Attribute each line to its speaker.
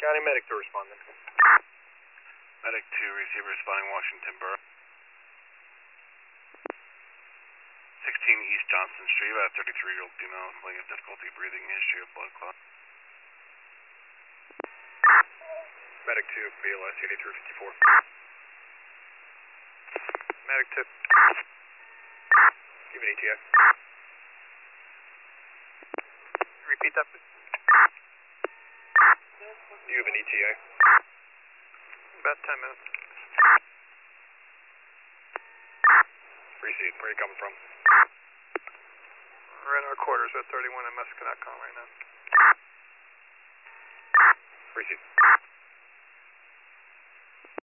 Speaker 1: County Medic to respond then.
Speaker 2: Medic 2, receiver responding Washington Borough. 16 East Johnston Street, about a 33-year-old female complaining of difficulty breathing, history of blood clot.
Speaker 1: Medic 2, BLS 8354. Medic 2. Give an ETA. Repeat that, please. Do you have an ETA? About 10 minutes. Proceed. Where are you coming from? We're in our quarters at 31 and Mesquinacon right now. Proceed.